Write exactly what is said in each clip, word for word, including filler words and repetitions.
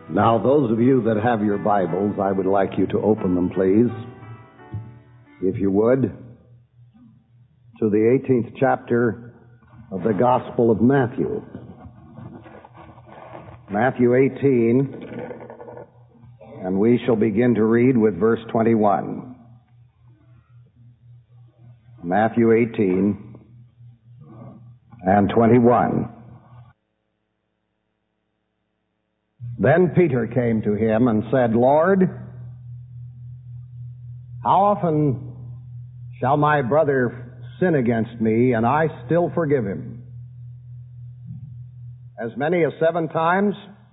Now, those of you that have your Bibles, I would like you to open them, please, if you would, to the eighteenth chapter of the Gospel of Matthew. Matthew eighteen, and we shall begin to read with verse twenty-one. Matthew eighteen and twenty-one. Then Peter came to him and said, Lord, how often shall my brother sin against me, and I still forgive him? As many as seven times?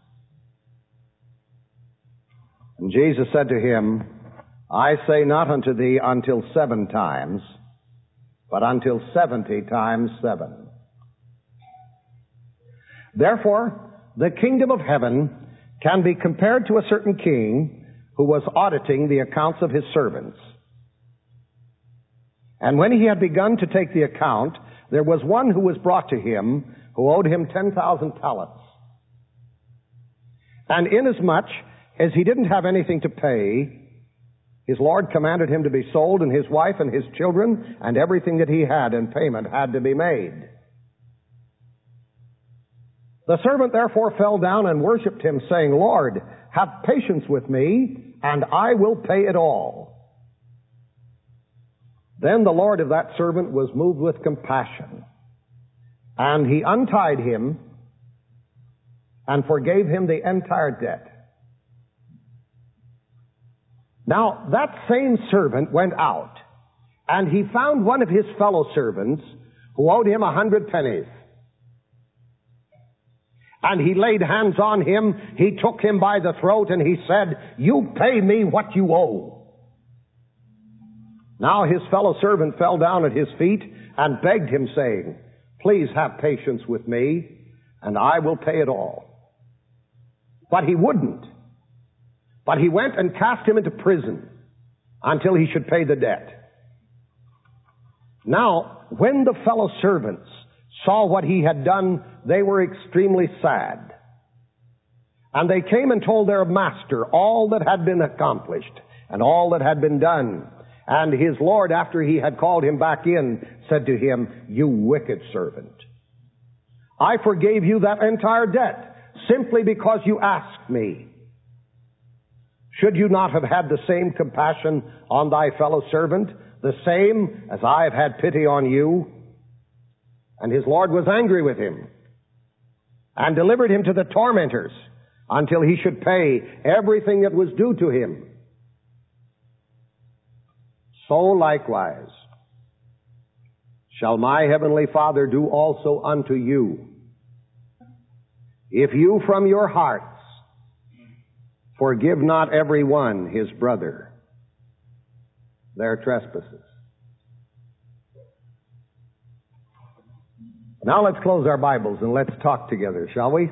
And Jesus said to him, I say not unto thee until seven times, but until seventy times seven. Therefore, the kingdom of heaven can be compared to a certain king who was auditing the accounts of his servants. And when he had begun to take the account, there was one who was brought to him who owed him ten thousand talents. And inasmuch as he didn't have anything to pay, his Lord commanded him to be sold, and his wife and his children and everything that he had in payment had to be made. The servant therefore fell down and worshipped him, saying, Lord, have patience with me, and I will pay it all. Then the Lord of that servant was moved with compassion, and he untied him and forgave him the entire debt. Now that same servant went out, and he found one of his fellow servants who owed him a hundred pennies. And he laid hands on him, he took him by the throat, and he said, You pay me what you owe. Now his fellow servant fell down at his feet and begged him, saying, Please have patience with me, and I will pay it all. But he wouldn't. But he went and cast him into prison until he should pay the debt. Now, when the fellow servants saw what he had done, they were extremely sad. And they came and told their master all that had been accomplished and all that had been done. And his Lord, after he had called him back in, said to him, You wicked servant, I forgave you that entire debt simply because you asked me. Should you not have had the same compassion on thy fellow servant, the same as I have had pity on you? And his Lord was angry with him and delivered him to the tormentors until he should pay everything that was due to him. So likewise shall my heavenly Father do also unto you, if you from your hearts forgive not every one his brother their trespasses. Now let's close our Bibles and let's talk together, shall we?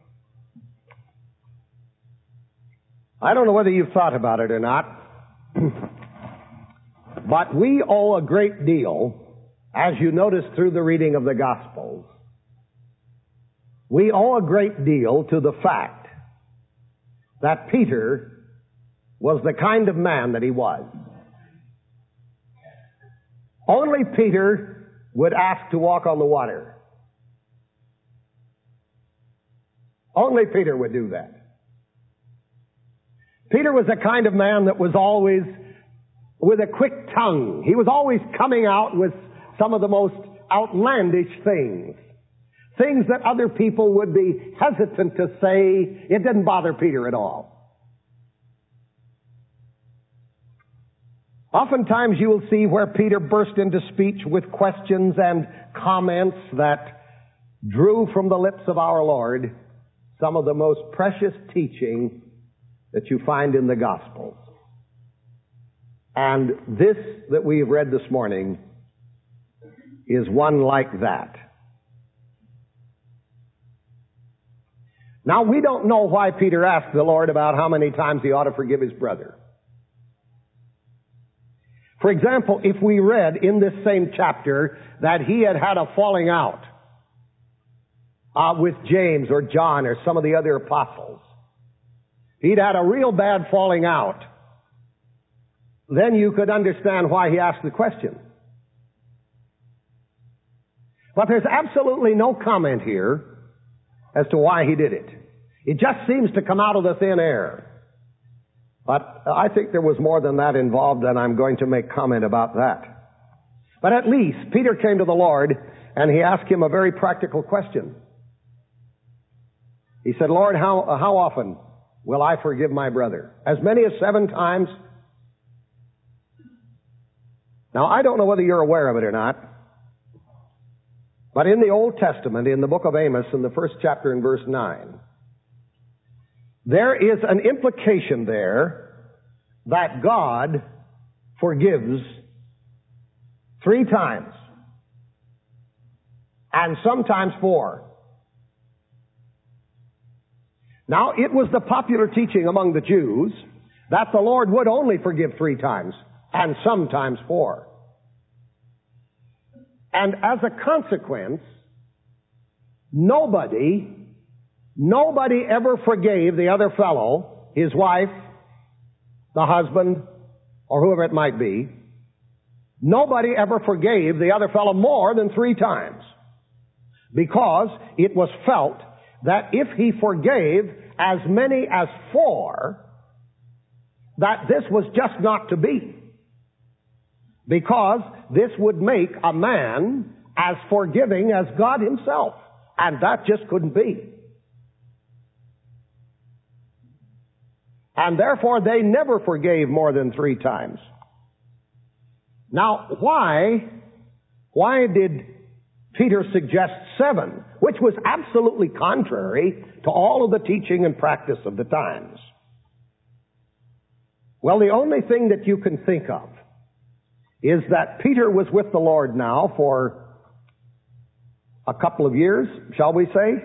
I don't know whether you've thought about it or not, but we owe a great deal, as you notice through the reading of the Gospels. We owe a great deal to the fact that Peter was the kind of man that he was. Only Peter would ask to walk on the water. Only Peter would do that. Peter was the kind of man that was always with a quick tongue. He was always coming out with some of the most outlandish things. Things that other people would be hesitant to say. It didn't bother Peter at all. Oftentimes you will see where Peter burst into speech with questions and comments that drew from the lips of our Lord some of the most precious teaching that you find in the Gospels. And this that we've read this morning is one like that. Now, we don't know why Peter asked the Lord about how many times he ought to forgive his brother. For example, if we read in this same chapter that he had had a falling out uh, with James or John or some of the other apostles, he'd had a real bad falling out, then you could understand why he asked the question. But there's absolutely no comment here as to why he did it. It just seems to come out of the thin air. But I think there was more than that involved, and I'm going to make comment about that. But at least Peter came to the Lord, and he asked him a very practical question. He said, Lord, how, how often will I forgive my brother? As many as seven times? Now, I don't know whether you're aware of it or not, but in the Old Testament, in the book of Amos, in the first chapter in verse nine, there is an implication there that God forgives three times, and sometimes four. Now, it was the popular teaching among the Jews that the Lord would only forgive three times, and sometimes four. And as a consequence, nobody, nobody ever forgave the other fellow, his wife, the husband, or whoever it might be. Nobody ever forgave the other fellow more than three times, because it was felt that if he forgave as many as four, that this was just not to be. Because this would make a man as forgiving as God himself. And that just couldn't be. And therefore they never forgave more than three times. Now, why, why did Peter suggest seven, which was absolutely contrary to all of the teaching and practice of the times? Well, the only thing that you can think of is that Peter was with the Lord now for a couple of years, shall we say?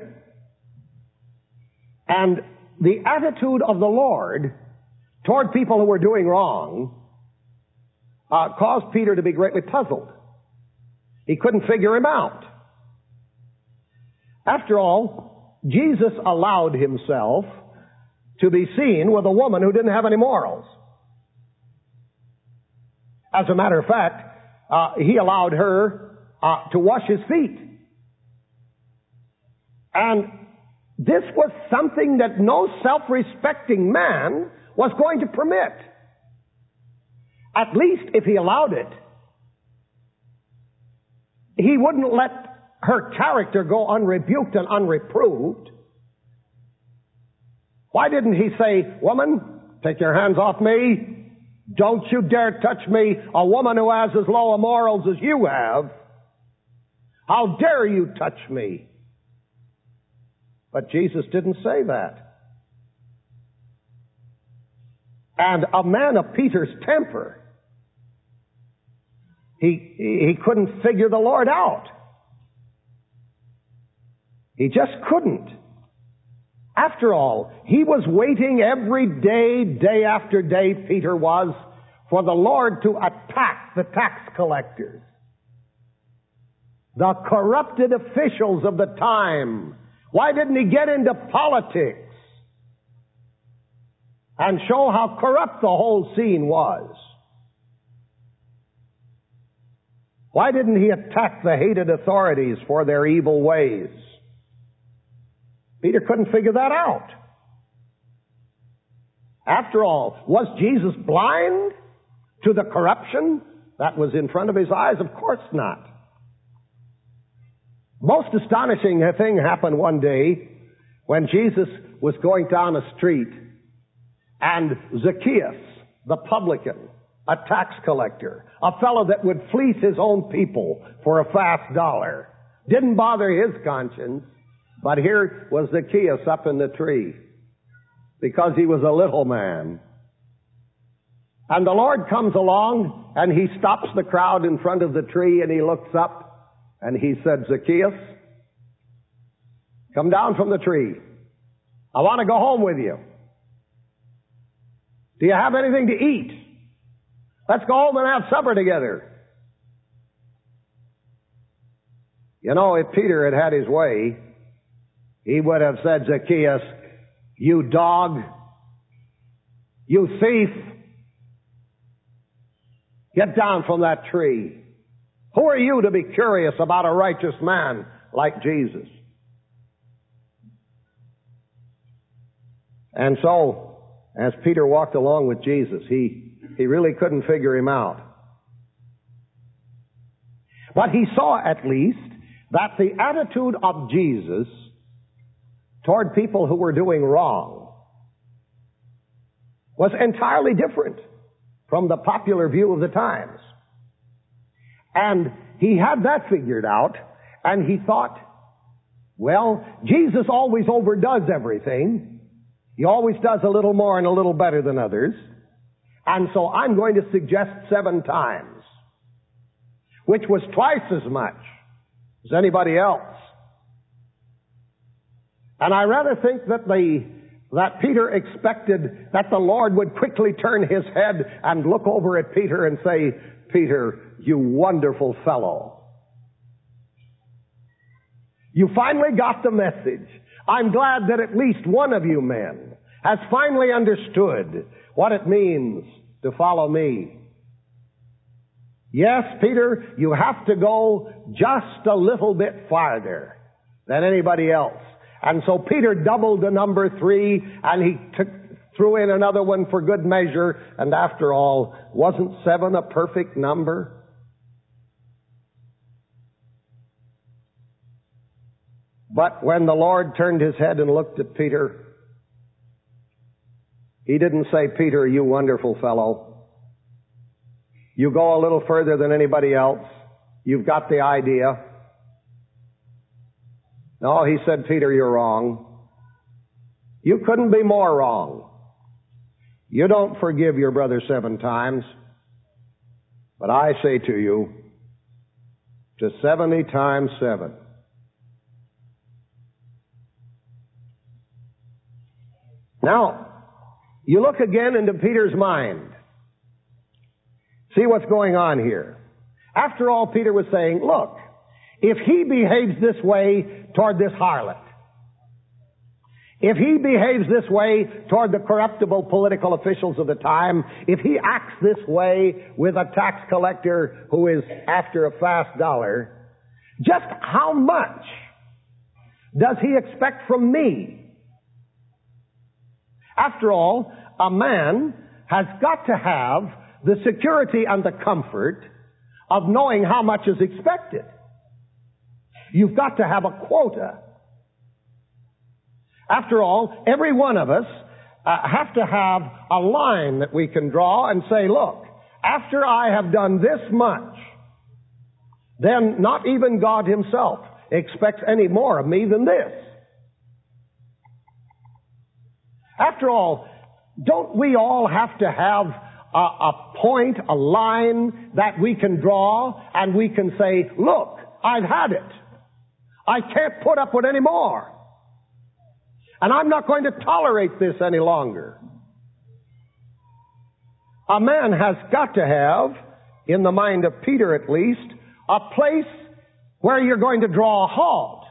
And the attitude of the Lord toward people who were doing wrong uh, caused Peter to be greatly puzzled. He couldn't figure him out. After all, Jesus allowed himself to be seen with a woman who didn't have any morals. As a matter of fact, uh, he allowed her uh, to wash his feet. And this was something that no self-respecting man was going to permit. At least if he allowed it, he wouldn't let her character go unrebuked and unreproved. Why didn't he say, woman, take your hands off me. Don't you dare touch me, a woman who has as low morals as you have. How dare you touch me? But Jesus didn't say that. And a man of Peter's temper, he, he couldn't figure the Lord out. He just couldn't. After all, he was waiting every day, day after day, Peter was, for the Lord to attack the tax collectors, the corrupted officials of the time. Why didn't he get into politics and show how corrupt the whole scene was? Why didn't he attack the hated authorities for their evil ways? Peter couldn't figure that out. After all, was Jesus blind to the corruption that was in front of his eyes? Of course not. Most astonishing thing happened one day when Jesus was going down a street, and Zacchaeus, the publican, a tax collector, a fellow that would fleece his own people for a fast dollar, didn't bother his conscience. But here was Zacchaeus up in the tree because he was a little man. And the Lord comes along and he stops the crowd in front of the tree and he looks up and he said, Zacchaeus, come down from the tree. I want to go home with you. Do you have anything to eat? Let's go home and have supper together. You know, if Peter had had his way, he would have said, Zacchaeus, you dog, You thief! Get down from that tree. Who are you to be curious about a righteous man like Jesus? And so, as Peter walked along with Jesus, he, he really couldn't figure him out. But he saw at least that the attitude of Jesus toward people who were doing wrong was entirely different from the popular view of the times. And he had that figured out, and he thought, well, Jesus always overdoes everything. He always does a little more and a little better than others. And so I'm going to suggest seven times, which was twice as much as anybody else. And I rather think that the that Peter expected that the Lord would quickly turn his head and look over at Peter and say, Peter, you wonderful fellow. You finally got the message. I'm glad that at least one of you men has finally understood what it means to follow me. Yes, Peter, you have to go just a little bit farther than anybody else. And so Peter doubled the number three, and he took, threw in another one for good measure. And after all, wasn't seven a perfect number? But when the Lord turned his head and looked at Peter, he didn't say, Peter, you wonderful fellow. You go a little further than anybody else. You've got the idea. No, he said, Peter, you're wrong. You couldn't be more wrong. You don't forgive your brother seven times. But I say to you, to seventy times seven. Now, you look again into Peter's mind. See what's going on here. After all, Peter was saying, look, if he behaves this way toward this harlot, if he behaves this way toward the corruptible political officials of the time, if he acts this way with a tax collector who is after a fast dollar, just how much does he expect from me? After all, a man has got to have the security and the comfort of knowing how much is expected. You've got to have a quota. After all, every one of us uh, have to have a line that we can draw and say, look, after I have done this much, then not even God himself expects any more of me than this. After all, don't we all have to have a, a point, a line that we can draw and we can say, look, I've had it. I can't put up with any more. And I'm not going to tolerate this any longer. A man has got to have, in the mind of Peter at least, a place where you're going to draw a halt.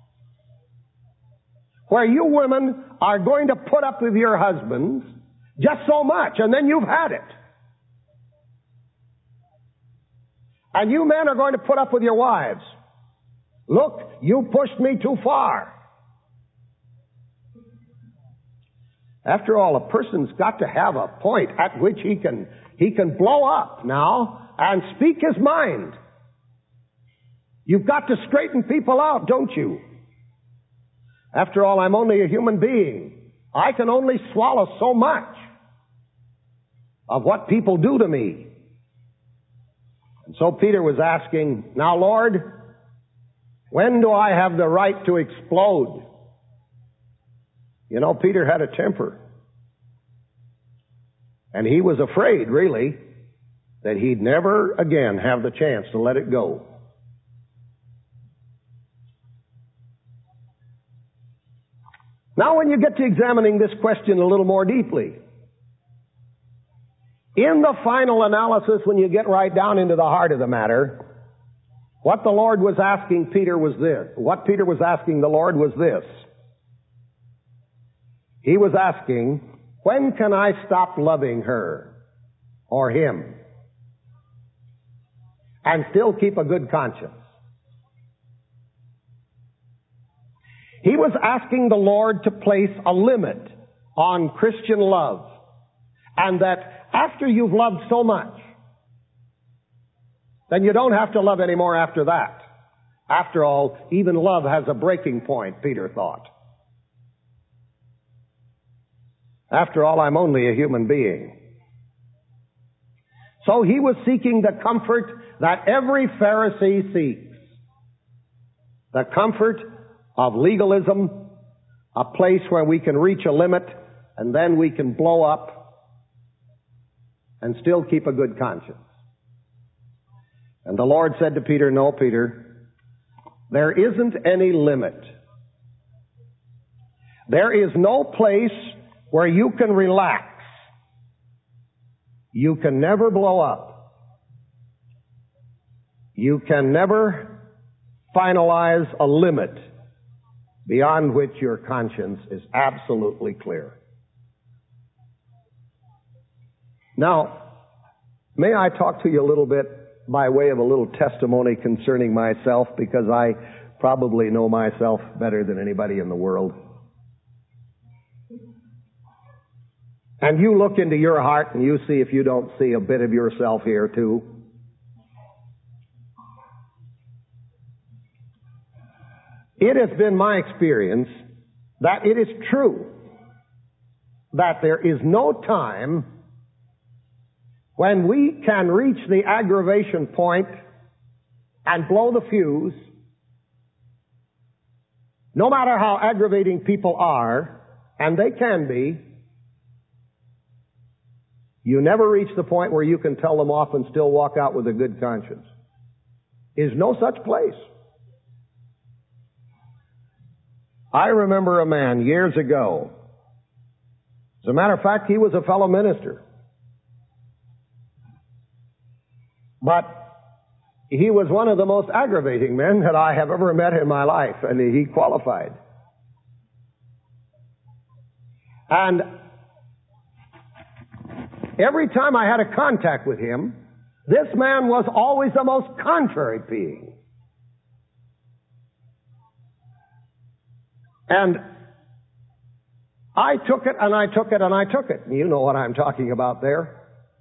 Where you women are going to put up with your husbands just so much, and then you've had it. And you men are going to put up with your wives. Look, you pushed me too far. After all, a person's got to have a point at which he can, he can blow up now and speak his mind. You've got to straighten people out, don't you? After all, I'm only a human being. I can only swallow so much of what people do to me. And so Peter was asking, now Lord, when do I have the right to explode? You know, Peter had a temper. And he was afraid, really, that he'd never again have the chance to let it go. Now, when you get to examining this question a little more deeply, in the final analysis, when you get right down into the heart of the matter, what the Lord was asking Peter was this. What Peter was asking the Lord was this. He was asking, When can I stop loving her or him and still keep a good conscience? He was asking the Lord to place a limit on Christian love, and that after you've loved so much, then you don't have to love anymore after that. After all, even love has a breaking point, Peter thought. After all, I'm only a human being. So he was seeking the comfort that every Pharisee seeks. The comfort of legalism, a place where we can reach a limit and then we can blow up and still keep a good conscience. And the Lord said to Peter, no, Peter, there isn't any limit. There is no place where you can relax. You can never blow up. You can never finalize a limit beyond which your conscience is absolutely clear. Now, may I talk to you a little bit by way of a little testimony concerning myself, because I probably know myself better than anybody in the world. And you look into your heart and you see if you don't see a bit of yourself here too. It has been my experience that it is true that there is no time when we can reach the aggravation point and blow the fuse, no matter how aggravating people are, and they can be, you never reach the point where you can tell them off and still walk out with a good conscience. Is no such place. I remember a man years ago. As a matter of fact, he was a fellow minister. But he was one of the most aggravating men that I have ever met in my life, and he qualified. And every time I had a contact with him, this man was always the most contrary being. And I took it, and I took it, and I took it. You know what I'm talking about there.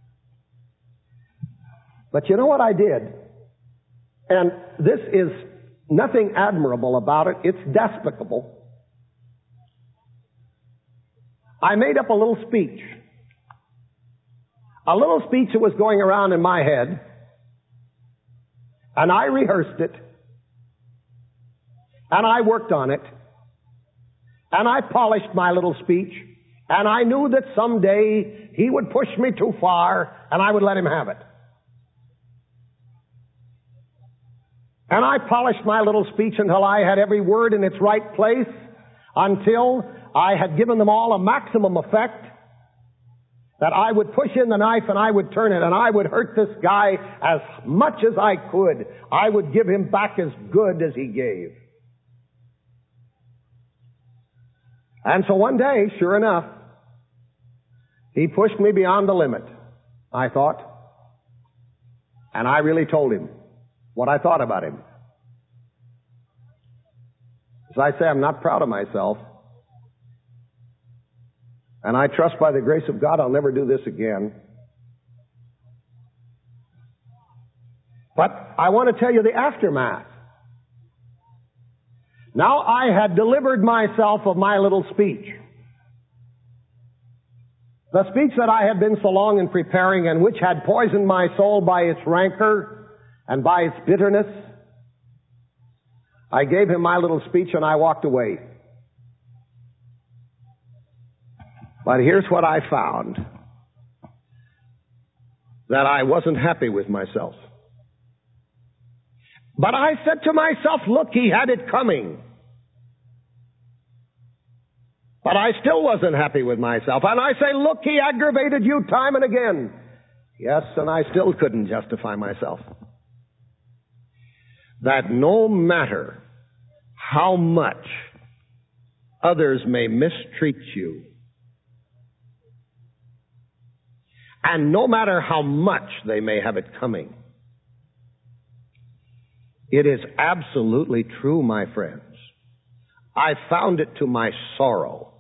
But you know what I did? And this is nothing admirable about it. It's despicable. I made up a little speech. A little speech that was going around in my head. And I rehearsed it. And I worked on it. And I polished my little speech. And I knew that someday he would push me too far and I would let him have it. And I polished my little speech until I had every word in its right place, until I had given them all a maximum effect, that I would push in the knife and I would turn it and I would hurt this guy as much as I could. I would give him back as good as he gave. And so one day, sure enough, he pushed me beyond the limit, I thought. And I really told him what I thought about him. As I say, I'm not proud of myself. And I trust by the grace of God I'll never do this again. But I want to tell you the aftermath. Now I had delivered myself of my little speech. The speech that I had been so long in preparing and which had poisoned my soul by its rancor and by its bitterness. I gave him my little speech and I walked away. But here's what I found. That I wasn't happy with myself. But I said to myself, look, he had it coming. But I still wasn't happy with myself. And I say, look, he aggravated you time and again. Yes, and I still couldn't justify myself. That no matter how much others may mistreat you, And no matter how much they may have it coming, it is absolutely true, my friends. I found it to my sorrow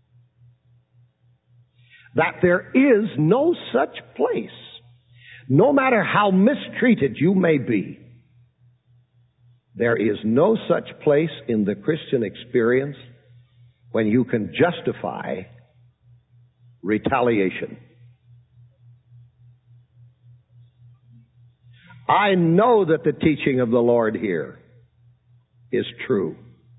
that there is no such place, no matter how mistreated you may be, there is no such place in the Christian experience when you can justify retaliation. I know that the teaching of the Lord here is true.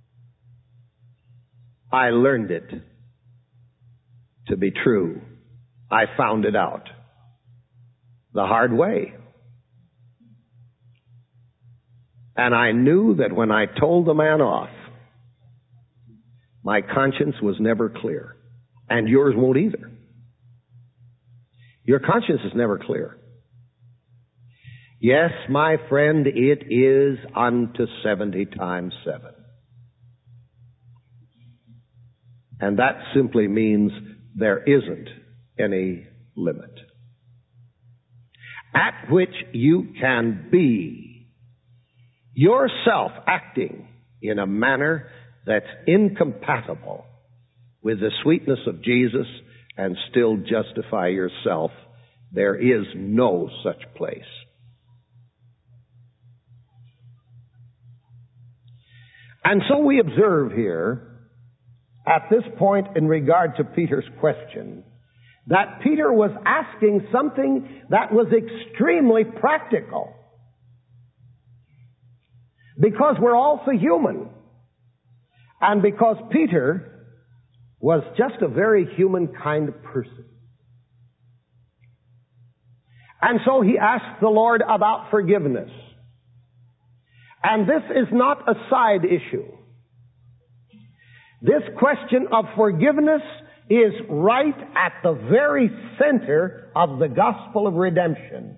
I learned it to be true. I found it out the hard way. And I knew that when I told the man off, my conscience was never clear. And yours won't either. Your conscience is never clear. Yes, my friend, it is unto seventy times seven. And that simply means there isn't any limit at which you can be yourself acting in a manner that's incompatible with the sweetness of Jesus and still justify yourself. There is no such place. And so we observe here, at this point in regard to Peter's question, that Peter was asking something that was extremely practical. Because we're also human. And because Peter was just a very human kind of person. And so he asked the Lord about forgiveness. And this is not a side issue. This question of forgiveness is right at the very center of the gospel of redemption.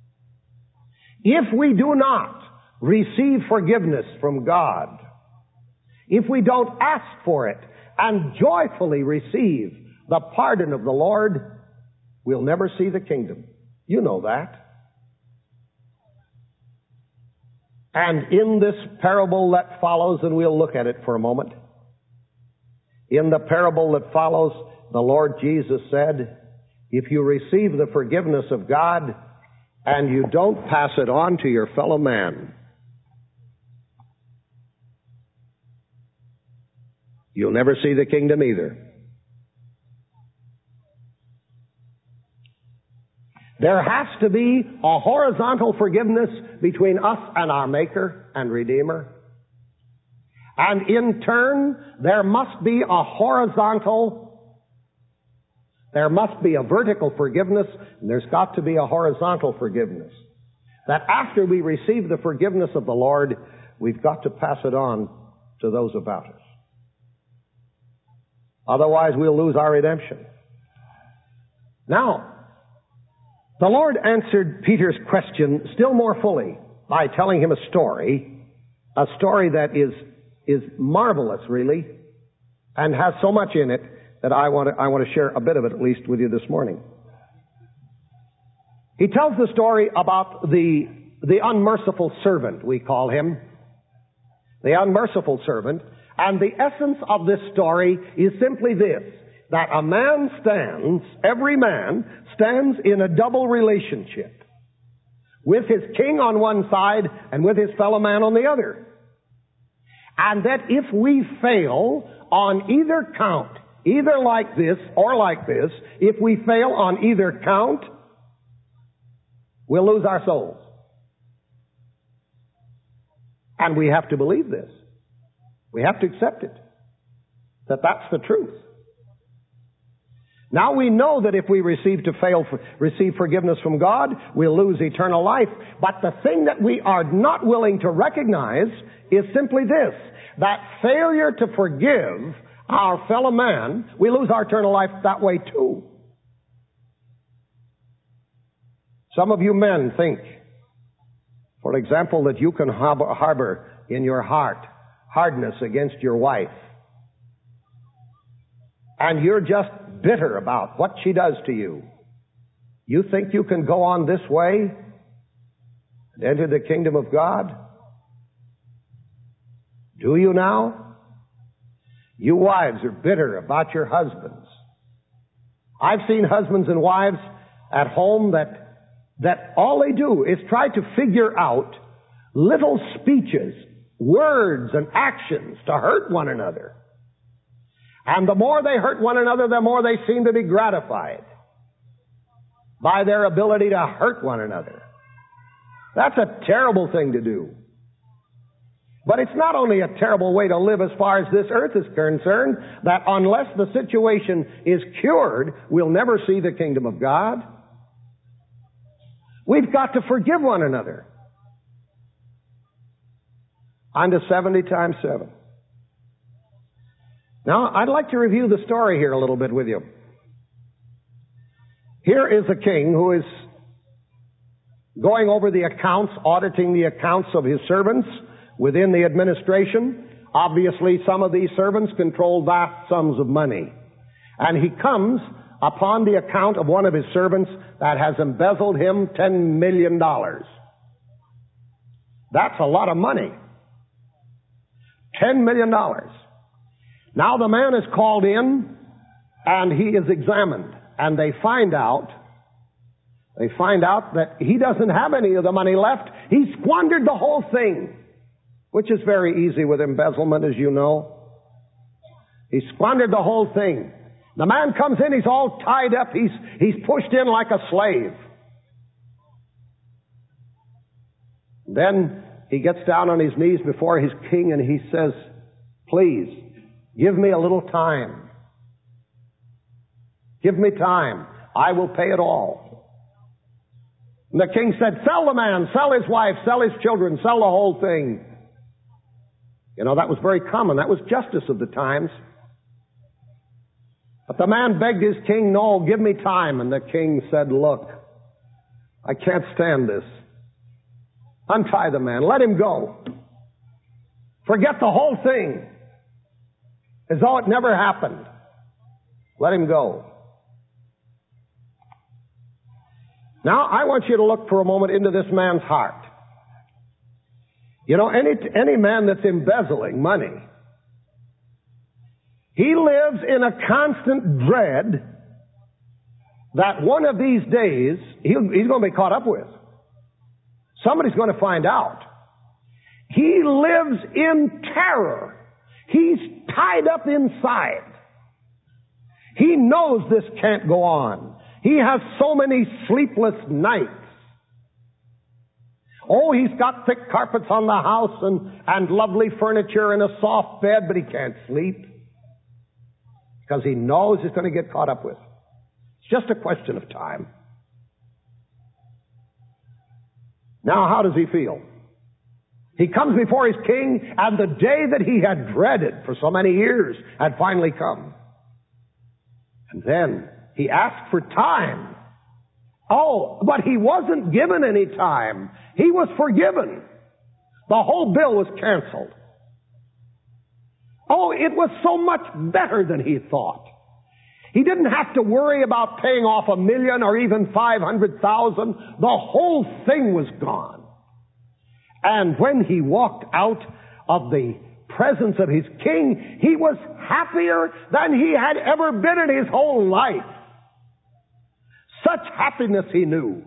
If we do not receive forgiveness from God, if we don't ask for it and joyfully receive the pardon of the Lord, we'll never see the kingdom. You know that. And in this parable that follows, and we'll look at it for a moment, in the parable that follows, the Lord Jesus said, if you receive the forgiveness of God and you don't pass it on to your fellow man, you'll never see the kingdom either. There has to be a horizontal forgiveness between us and our Maker and Redeemer. And in turn, there must be a horizontal, there must be a vertical forgiveness, and there's got to be a horizontal forgiveness. That after we receive the forgiveness of the Lord, we've got to pass it on to those about us. Otherwise, we'll lose our redemption. Now, the Lord answered Peter's question still more fully by telling him a story, a story that is, is marvelous, really, and has so much in it that I want to, I want to share a bit of it at least with you this morning. He tells the story about the, the unmerciful servant, we call him. The unmerciful servant. And the essence of this story is simply this, that a man stands, every man stands in a double relationship with his king on one side and with his fellow man on the other. And that if we fail on either count, either like this or like this, if we fail on either count, we'll lose our souls. And we have to believe this. We have to accept it. That that's the truth. Now we know that if we receive to fail, receive forgiveness from God, we'll lose eternal life. But the thing that we are not willing to recognize is simply this, that failure to forgive our fellow man, we lose our eternal life that way too. Some of you men think, for example, that you can harbor in your heart hardness against your wife. And you're just bitter about what she does to you. You think you can go on this way and enter the kingdom of God? Do you now? You wives are bitter about your husbands. I've seen husbands and wives at home that, that all they do is try to figure out little speeches, words, and actions to hurt one another. And the more they hurt one another, the more they seem to be gratified by their ability to hurt one another. That's a terrible thing to do. But it's not only a terrible way to live as far as this earth is concerned, that unless the situation is cured, we'll never see the kingdom of God. We've got to forgive one another. On to seventy times seven. Now, I'd like to review the story here a little bit with you. Here is a king who is going over the accounts, auditing the accounts of his servants within the administration. Obviously, some of these servants control vast sums of money. And he comes upon the account of one of his servants that has embezzled him ten million dollars. That's a lot of money. ten million dollars. Now the man is called in and he is examined, and they find out they find out that he doesn't have any of the money left. He squandered the whole thing, which is very easy with embezzlement, as you know. He squandered the whole thing. The man comes in, he's all tied up, he's he's pushed in like a slave. Then he gets down on his knees before his king and he says, "Please, give me a little time. Give me time. I will pay it all." And the king said, "Sell the man, sell his wife, sell his children, sell the whole thing." You know, that was very common. That was justice of the times. But the man begged his king, "No, give me time." And the king said, "Look, I can't stand this. Untie the man. Let him go. Forget the whole thing as though it never happened. Let him go." Now, I want you to look for a moment into this man's heart. You know, any, any man that's embezzling money, he lives in a constant dread that one of these days he'll, he's going to be caught up with. Somebody's going to find out. He lives in terror. He's tied up inside. He knows this can't go on. He has so many sleepless nights. Oh, he's got thick carpets on the house and, and lovely furniture and a soft bed, but he can't sleep because he knows he's going to get caught up with. It's just a question of time. Now, how does he feel? He comes before his king, and the day that he had dreaded for so many years had finally come. And then he asked for time. Oh, but he wasn't given any time. He was forgiven. The whole bill was canceled. Oh, it was so much better than he thought. He didn't have to worry about paying off a million or even five hundred thousand. The whole thing was gone. And when he walked out of the presence of his king, he was happier than he had ever been in his whole life. Such happiness he knew.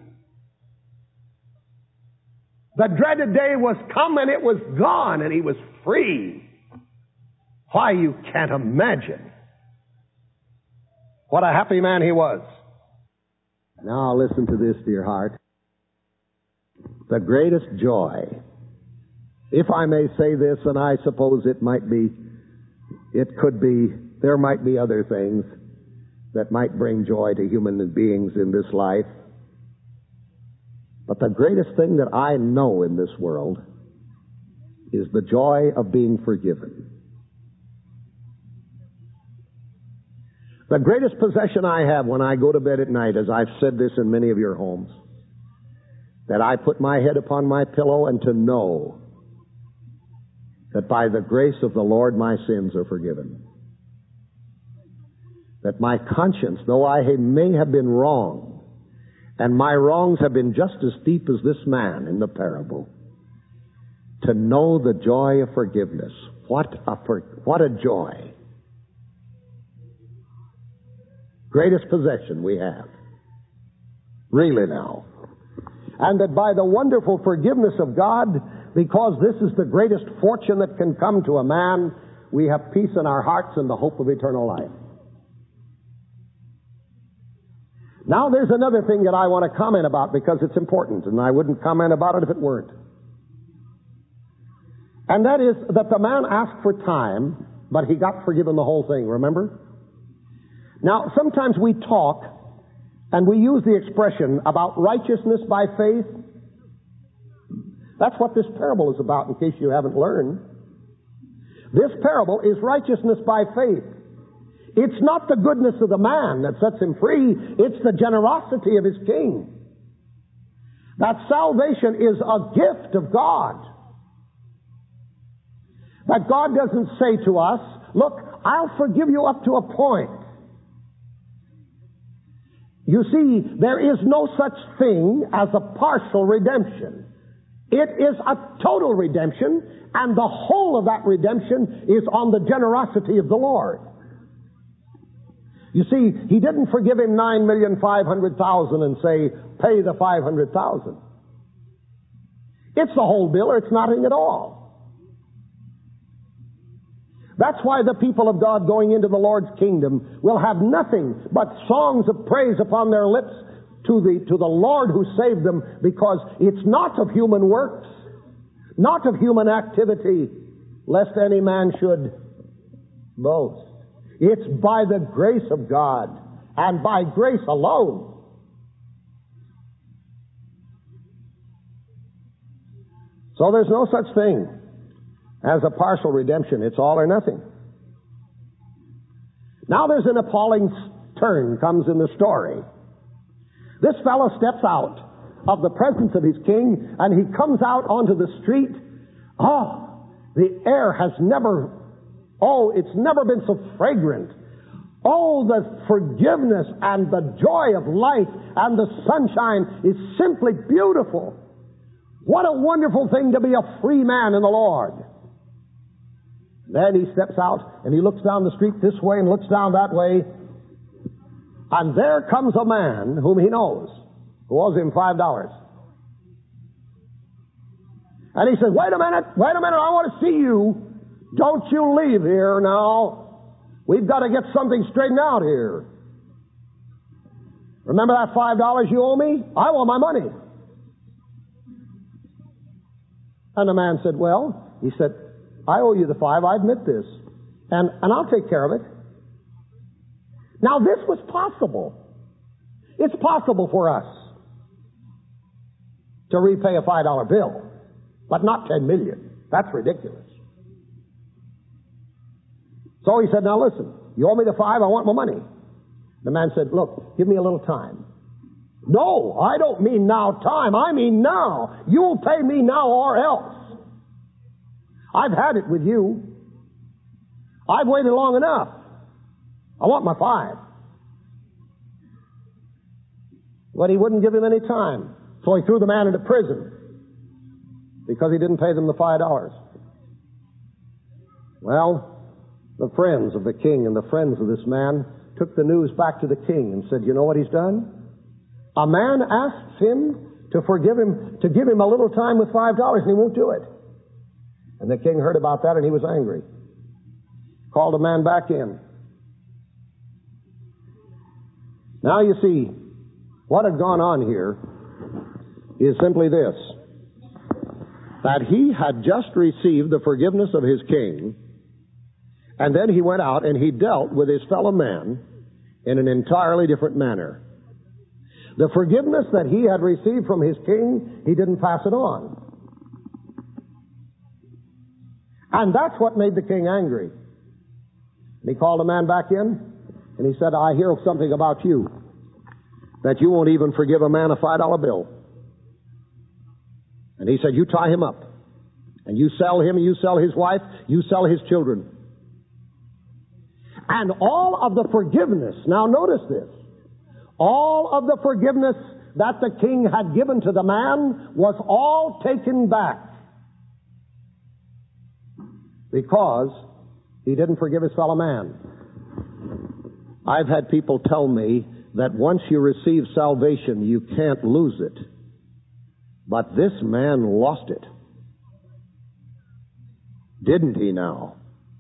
The dreaded day was come and it was gone and he was free. Why, you can't imagine what a happy man he was. Now listen to this, dear heart. The greatest joy, if I may say this, and I suppose it might be, it could be, there might be other things that might bring joy to human beings in this life. But the greatest thing that I know in this world is the joy of being forgiven. The greatest possession I have when I go to bed at night, as I've said this in many of your homes, that I put my head upon my pillow and to know that by the grace of the Lord my sins are forgiven. That my conscience, though I may have been wrong, and my wrongs have been just as deep as this man in the parable. To know the joy of forgiveness. What a, for, what a joy. Greatest possession we have. Really now. And that by the wonderful forgiveness of God, because this is the greatest fortune that can come to a man, we have peace in our hearts and the hope of eternal life. Now there's another thing that I want to comment about because it's important, and I wouldn't comment about it if it weren't. And that is that the man asked for time, but he got forgiven the whole thing, remember? Now, sometimes we talk, and we use the expression about righteousness by faith. That's what this parable is about, in case you haven't learned. This parable is righteousness by faith. It's not the goodness of the man that sets him free. It's the generosity of his king. That salvation is a gift of God. That God doesn't say to us, look, I'll forgive you up to a point. You see, there is no such thing as a partial redemption. It is a total redemption, and the whole of that redemption is on the generosity of the Lord. You see, He didn't forgive him nine million five hundred thousand and say, pay the five hundred thousand. It's the whole bill or it's nothing at all. That's why the people of God going into the Lord's kingdom will have nothing but songs of praise upon their lips to the, to the Lord who saved them, because it's not of human works, not of human activity, lest any man should boast. It's by the grace of God, and by grace alone. So there's no such thing as a partial redemption. It's all or nothing. Now there's an appalling turn comes in the story. This fellow steps out of the presence of his king, and he comes out onto the street. Oh, the air has never, oh, it's never been so fragrant. Oh, the forgiveness and the joy of life and the sunshine is simply beautiful. What a wonderful thing to be a free man in the Lord. Then he steps out and he looks down the street this way and looks down that way. And there comes a man whom he knows, who owes him five dollars. And he says, wait a minute, wait a minute, I want to see you. Don't you leave here now. We've got to get something straightened out here. Remember that five dollars you owe me? I want my money. And the man said, well, he said, I owe you the five, I admit this. And, and I'll take care of it. Now this was possible. It's possible for us to repay a five dollar bill, but not ten million. That's ridiculous. So he said, now listen, you owe me the five, I want my money. The man said, look, give me a little time. No, I don't mean now time, I mean now. You'll pay me now or else. I've had it with you. I've waited long enough. I want my five. But he wouldn't give him any time. So he threw the man into prison because he didn't pay them the five dollars. Well, the friends of the king and the friends of this man took the news back to the king and said, you know what he's done? A man asks him to forgive him, to give him a little time with five dollars, and he won't do it. And the king heard about that and he was angry. Called the man back in. Now you see, what had gone on here is simply this. That he had just received the forgiveness of his king, and then he went out and he dealt with his fellow man in an entirely different manner. The forgiveness that he had received from his king, he didn't pass it on. And that's what made the king angry. And he called the man back in, and he said, I hear something about you, that you won't even forgive a man a five dollar bill. And he said, you tie him up, and you sell him, you sell his wife, you sell his children. And all of the forgiveness, now notice this, all of the forgiveness that the king had given to the man was all taken back because he didn't forgive his fellow man. I've had people tell me that once you receive salvation, you can't lose it. But this man lost it. Didn't he now?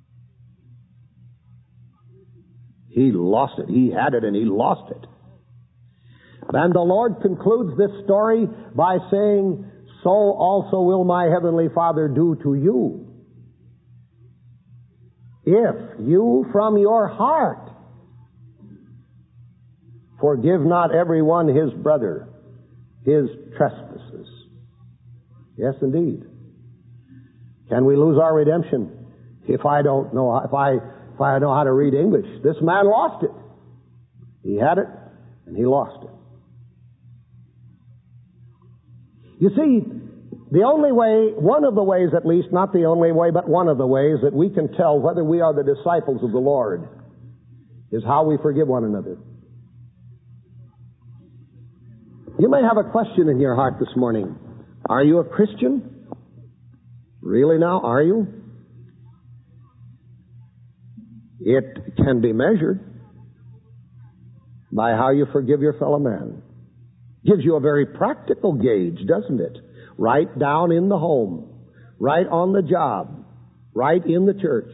He lost it. He had it and he lost it. And the Lord concludes this story by saying, so also will my heavenly Father do to you, if you from your heart forgive not everyone his brother his trespasses. Yes, indeed. Can we lose our redemption if I don't know, if I, if I know how to read English? This man lost it. He had it and he lost it. You see, the only way, one of the ways at least, not the only way, but one of the ways that we can tell whether we are the disciples of the Lord is how we forgive one another. You may have a question in your heart this morning. Are you a Christian? Really now, are you? It can be measured by how you forgive your fellow man. Gives you a very practical gauge, doesn't it? Right down in the home, right on the job, right in the church.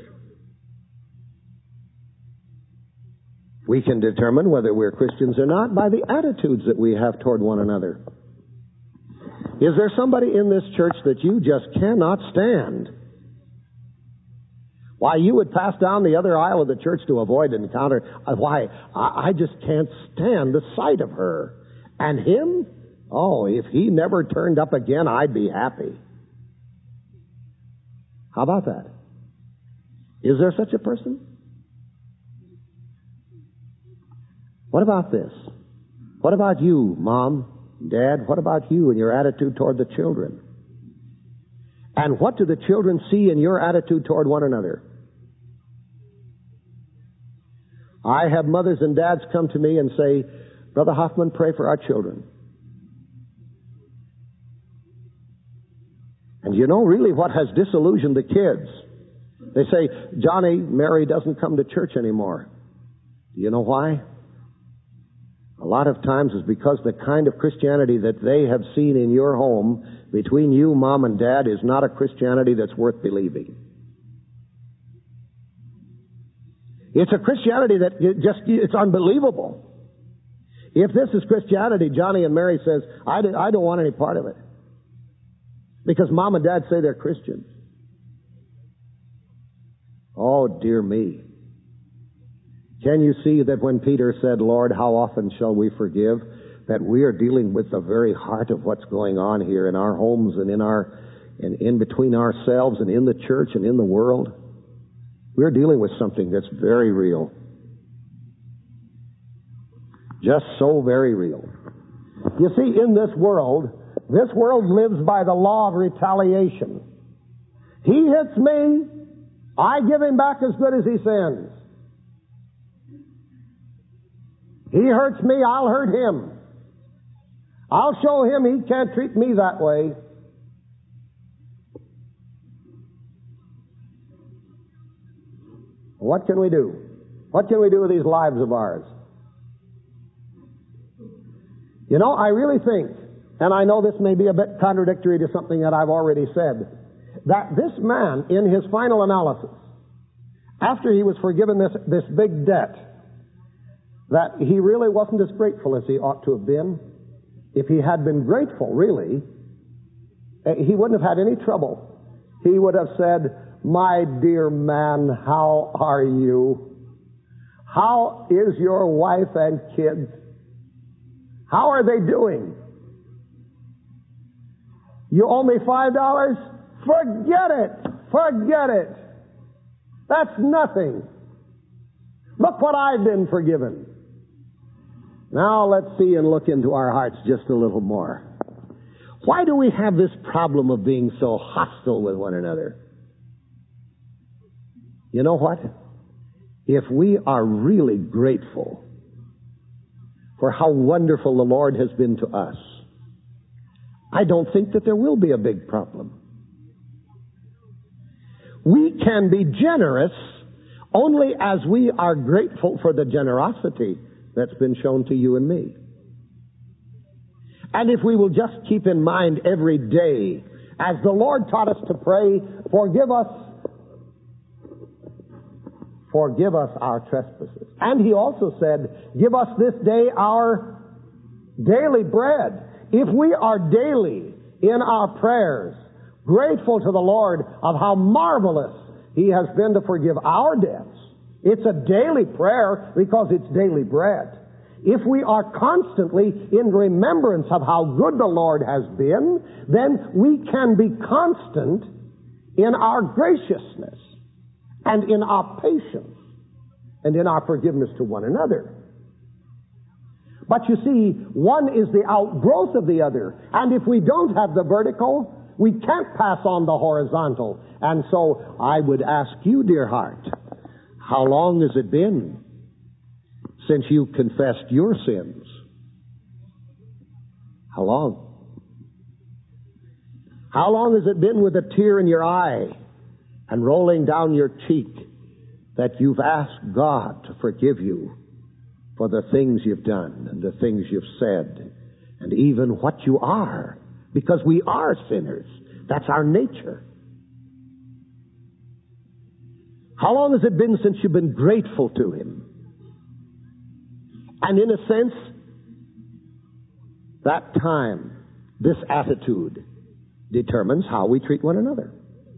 We can determine whether we're Christians or not by the attitudes that we have toward one another. Is there somebody in this church that you just cannot stand? Why, you would pass down the other aisle of the church to avoid an encounter. Why, I just can't stand the sight of her. And him? Oh, if he never turned up again, I'd be happy. How about that? Is there such a person? What about this? What about you, Mom, Dad? What about you and your attitude toward the children? And what do the children see in your attitude toward one another? I have mothers and dads come to me and say, Brother Hoffman, pray for our children. And you know really what has disillusioned the kids? They say, Johnny, Mary doesn't come to church anymore. Do you know why? A lot of times it's because the kind of Christianity that they have seen in your home between you, Mom, and Dad is not a Christianity that's worth believing. It's a Christianity that just, it's unbelievable. If this is Christianity, Johnny and Mary says, I don't, I don't want any part of it. Because Mom and Dad say they're Christians. Oh, dear me. Can you see that when Peter said, Lord, how often shall we forgive? That we are dealing with the very heart of what's going on here in our homes and in our, and in between ourselves and in the church and in the world. We're dealing with something that's very real. Just so very real. You see, in this world, this world lives by the law of retaliation. He hits me, I give him back as good as he sends. He hurts me, I'll hurt him. I'll show him he can't treat me that way. What can we do? What can we do with these lives of ours? You know, I really think, and I know this may be a bit contradictory to something that I've already said, that this man, in his final analysis, after he was forgiven this, this big debt, that he really wasn't as grateful as he ought to have been. If he had been grateful, really, he wouldn't have had any trouble. He would have said, my dear man, how are you? How is your wife and kids? How are they doing? You owe me five dollars? Forget it! Forget it! That's nothing. Look what I've been forgiven. Now let's see and look into our hearts just a little more. Why do we have this problem of being so hostile with one another? You know what? If we are really grateful for how wonderful the Lord has been to us, I don't think that there will be a big problem. We can be generous only as we are grateful for the generosity that's been shown to you and me. And if we will just keep in mind every day, as the Lord taught us to pray, forgive us, forgive us our trespasses. And He also said, give us this day our daily bread. If we are daily in our prayers grateful to the Lord of how marvelous He has been to forgive our debts, it's a daily prayer because it's daily bread. If we are constantly in remembrance of how good the Lord has been, then we can be constant in our graciousness and in our patience and in our forgiveness to one another. But you see, one is the outgrowth of the other. And if we don't have the vertical, we can't pass on the horizontal. And so I would ask you, dear heart, how long has it been since you confessed your sins? How long? How long has it been with a tear in your eye and rolling down your cheek that you've asked God to forgive you for the things you've done and the things you've said and even what you are? Because we are sinners. That's our nature. How long has it been since you've been grateful to Him? And in a sense, that time, this attitude, determines how we treat one another.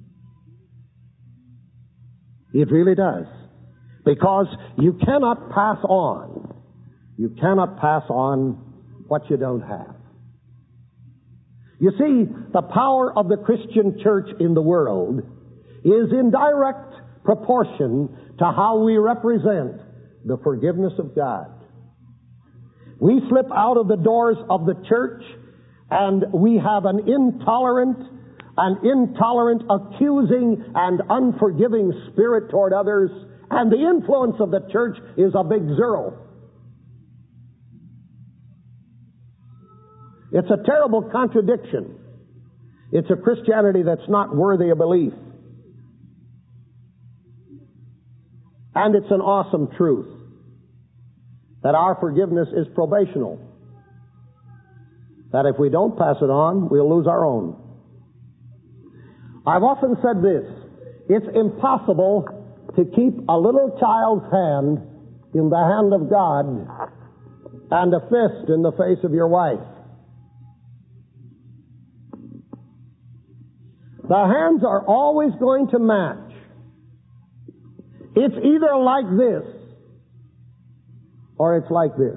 It really does. Because you cannot pass on, you cannot pass on what you don't have. You see, the power of the Christian church in the world is in direct proportion to how we represent the forgiveness of God. We slip out of the doors of the church and we have an intolerant, an intolerant, accusing and unforgiving spirit toward others, and the influence of the church is a big zero. It's a terrible contradiction. It's a Christianity that's not worthy of belief. And it's an awesome truth that our forgiveness is probational. That if we don't pass it on, we'll lose our own. I've often said this: it's impossible to keep a little child's hand in the hand of God and a fist in the face of your wife. The hands are always going to match. It's either like this or it's like this.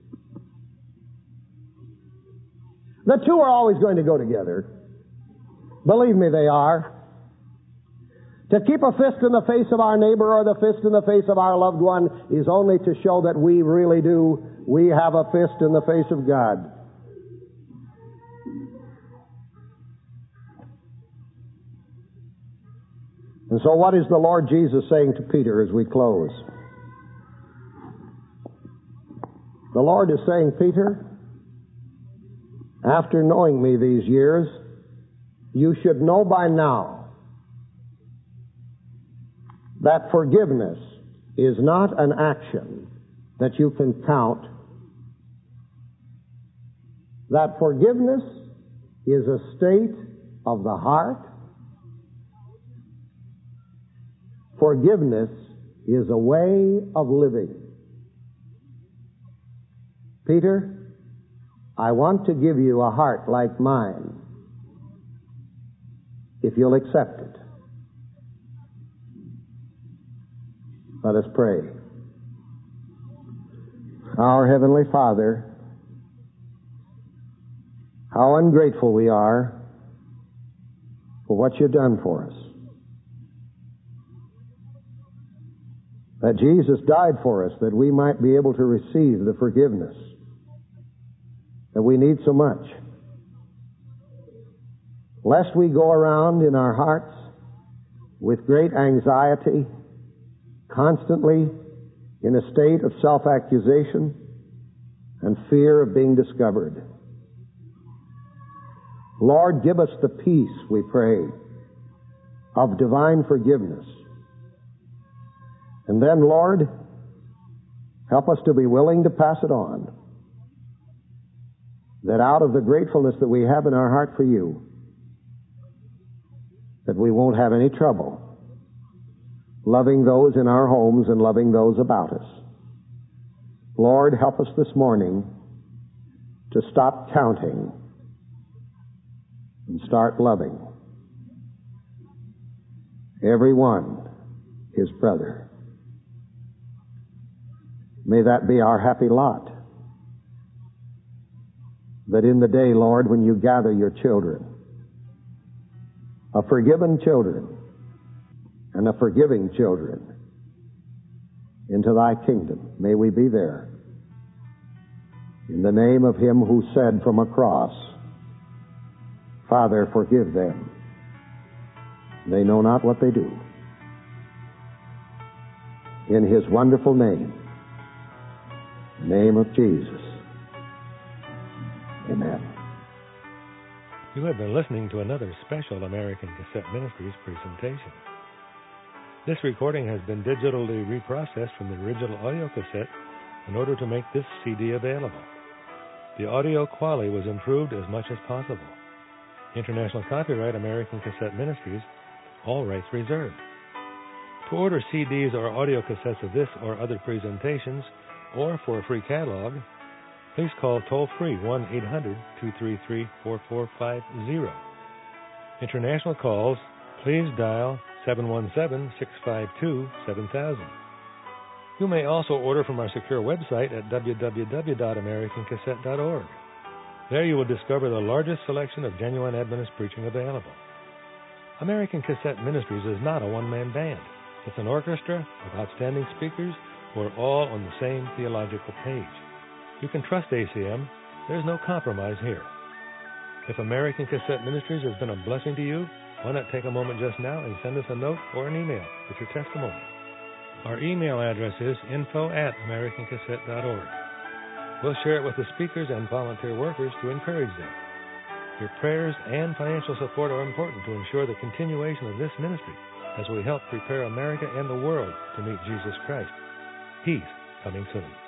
The two are always going to go together. Believe me, they are. To keep a fist in the face of our neighbor or the fist in the face of our loved one is only to show that we really do. We have a fist in the face of God. And so what is the Lord Jesus saying to Peter as we close? The Lord is saying, Peter, after knowing me these years, you should know by now that forgiveness is not an action that you can count. That forgiveness is a state of the heart. Forgiveness is a way of living. Peter, I want to give you a heart like mine, if you'll accept it. Let us pray. Our Heavenly Father, how ungrateful we are for what you've done for us. That Jesus died for us that we might be able to receive the forgiveness that we need so much. Lest we go around in our hearts with great anxiety, constantly in a state of self-accusation and fear of being discovered. Lord, give us the peace, we pray, of divine forgiveness. And then, Lord, help us to be willing to pass it on, that out of the gratefulness that we have in our heart for you, that we won't have any trouble loving those in our homes and loving those about us. Lord, help us this morning to stop counting and start loving. Everyone his brother. May that be our happy lot. That in the day, Lord, when you gather your children, a forgiven children and a forgiving children, into thy kingdom, may we be there. In the name of him who said from a cross, Father, forgive them. They know not what they do. In his wonderful name, the name of Jesus. Amen. You have been listening to another special American Cassette Ministries presentation. This recording has been digitally reprocessed from the original audio cassette in order to make this C D available. The audio quality was improved as much as possible. International copyright American Cassette Ministries, all rights reserved. To order C Ds or audio cassettes of this or other presentations, or for a free catalog, please call toll-free one eight hundred two three three four four five zero. International calls, please dial seven one seven six five two seven thousand. You may also order from our secure website at w w w dot american cassette dot org. There you will discover the largest selection of genuine Adventist preaching available. American Cassette Ministries is not a one-man band. It's an orchestra of outstanding speakers who are all on the same theological page. You can trust A C M. There's no compromise here. If American Cassette Ministries has been a blessing to you, why not take a moment just now and send us a note or an email with your testimony. Our email address is info at american cassette dot org. We'll share it with the speakers and volunteer workers to encourage them. Your prayers and financial support are important to ensure the continuation of this ministry as we help prepare America and the world to meet Jesus Christ. He's coming soon.